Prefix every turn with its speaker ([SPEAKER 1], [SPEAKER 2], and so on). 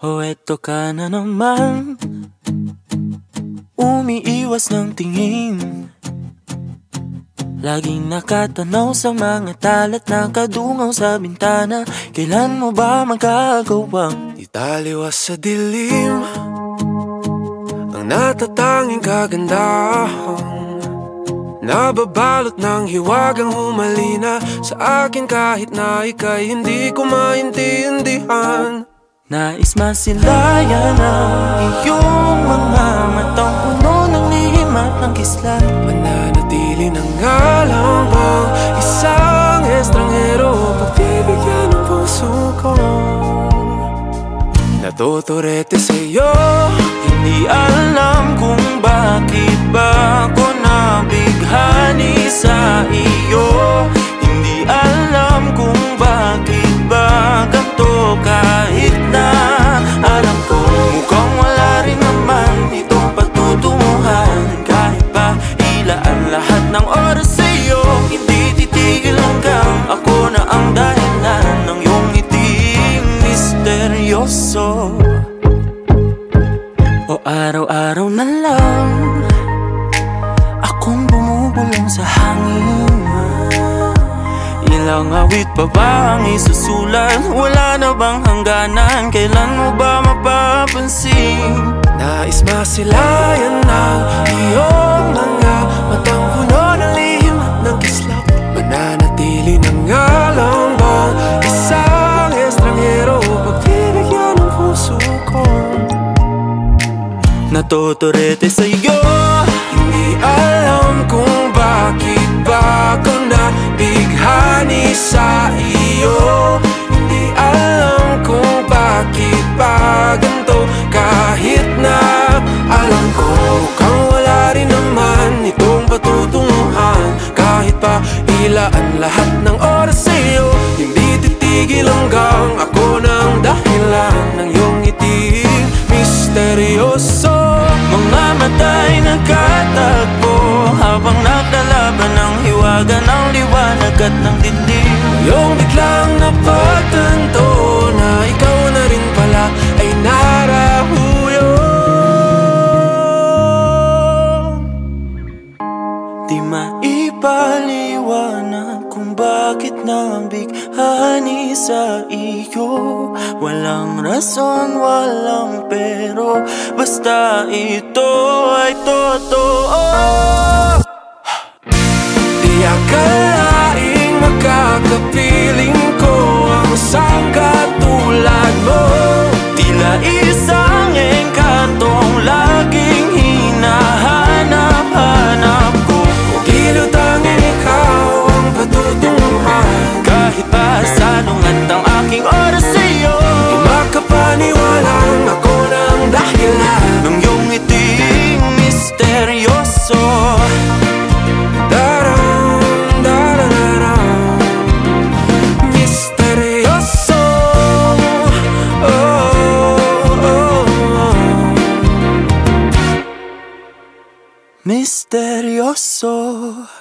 [SPEAKER 1] Oh, eto ka na naman, umiiwas ng tingin. Laging nakatanaw sa mga talat na kadungaw sa bintana. Kailan mo ba magagawang
[SPEAKER 2] italiwas sa dilim ang natatanging kagandahan, nababalot ng hiwagang humalina sa akin kahit na ika'y hindi ko maintindihan.
[SPEAKER 1] Nais masilayan ang iyong mga matang puno ng lihim at ng kislat.
[SPEAKER 2] Mananatili ng ngalang bang isang estranghero, pagbibigyan ng puso ko. Natuturete sa'yo,
[SPEAKER 1] hindi alam kung bakit ba ako nabighani sa iyo. Hindi alam kung bakit ba ganito, kahit na alam ko mukhang wala rin naman itong patutunguhan. Kahit pa ilaan lahat ng oras sa'yo, hindi titigil hanggang ako na ang dahilan ng iyong ngiting misteryoso. O araw-araw na lang akong bumubulong sa hangin. Ilang awit pa ba ang isusulat? Wala na bang hangganan? Kailan mo ba mapapansin?
[SPEAKER 2] nais masilayan ng iyong mga matang puno ng lihim at ng kislap. Mananatili ng ngalang bang isang estranghero, pagbibigyan ng puso ko.
[SPEAKER 1] Natuturete sa'yo,
[SPEAKER 2] hindi alam kung bakit ba ako nabighani sa iyo. Hindi alam kung bakit ba ganito, kahit na alam ko mukhang wala rin naman itong patutunguhan. Kahit pa ilaan lahat ng oras sa'yo, hindi titigil hanggang ako ng dahilan ng iyong ngiti misteryoso.
[SPEAKER 1] mga mata'y nagkatagpo habang naglalaban ng hiwaga ng liwanag at ng dilim.
[SPEAKER 2] Yung biglang napagtanto na ikaw na rin pala ay narahuyo.
[SPEAKER 1] Di maipaliwanag kung bakit nabighani sa iyo. Walang rason, walang pero, basta ito ay totoo.
[SPEAKER 2] Di akalaing magkakapiling ko ang isang katulad mo.
[SPEAKER 1] Tila isang engkantong laging hinahanap-hanap ko.
[SPEAKER 2] Tila tanging ikaw ang patutunguhan.
[SPEAKER 1] Kahit pa salungat ang aking oras sa'yo,
[SPEAKER 2] Di makapaniwalang ako ng dahilan
[SPEAKER 1] ng iyong ngiting misteryoso.
[SPEAKER 2] Misteryoso.
[SPEAKER 1] Misteryoso.